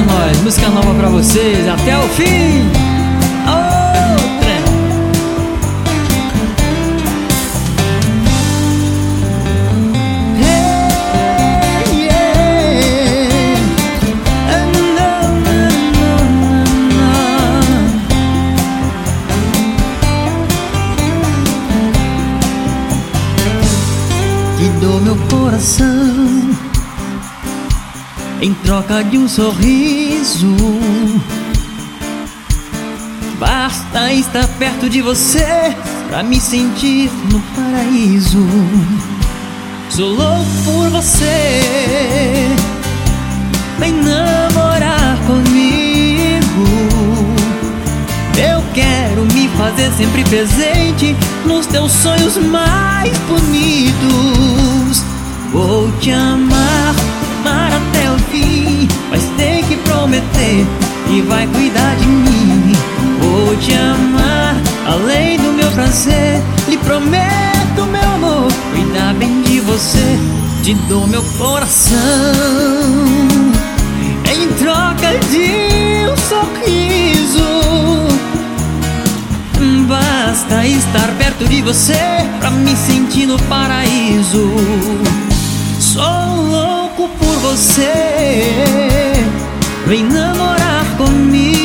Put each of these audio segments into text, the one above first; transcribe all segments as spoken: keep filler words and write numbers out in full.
nós, música nova pra vocês, até o fim. Outra. Hey, yeah. No, no, no, no. Te dou meu coração em troca de um sorriso. Basta estar perto de você pra me sentir no paraíso. Sou louco por você, vem namorar comigo. Eu quero me fazer sempre presente nos teus sonhos mais bonitos. Vou te amar, amar até o fim, mas tem que prometer que vai cuidar de mim. Vou te amar além do meu prazer, lhe prometo, meu amor, cuidar bem de você. Te dou meu coração em troca de um sorriso. Basta estar perto de você pra me sentir no paraíso. Sou louco por você, vem namorar comigo.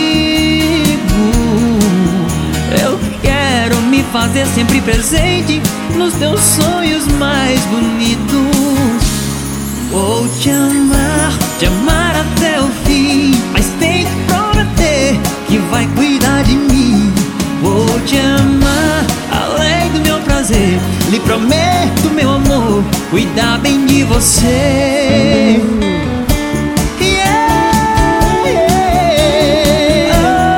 Eu quero me fazer sempre presente nos teus sonhos mais bonitos. Vou te amar, te amar até o fim, mas tem que prometer que vai cuidar de mim. Vou te amar além do meu prazer, lhe prometo, meu amor, cuidar bem de você. Yeah, yeah.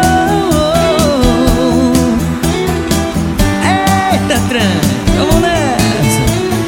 Oh, oh. Eita, trem, vamos nessa.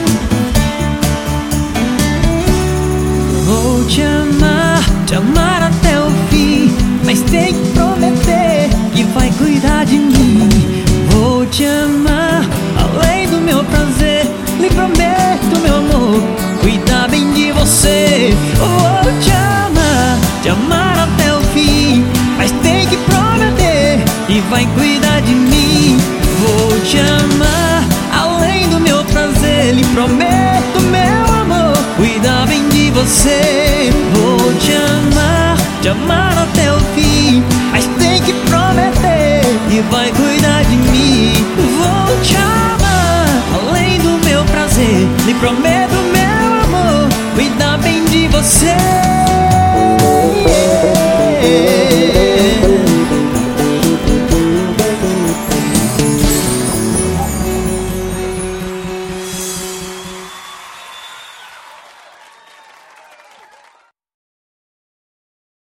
Vou te amar, te amar até o fim, mas tem que prometer que vai cuidar de mim. Vou te amar além do meu prazer, lhe prometo, meu amor, cuidar bem de você. Vou te amar, te amar até o fim, mas tem que prometer que vai cuidar de mim. Vou te amar além do meu prazer, lhe prometo, meu amor, cuidar bem de você. Vou te amar, te amar até o fim, mas tem que prometer que vai cuidar de mim. Vou te amar além do meu prazer, lhe prometo, meu amor, cuidar bem de você.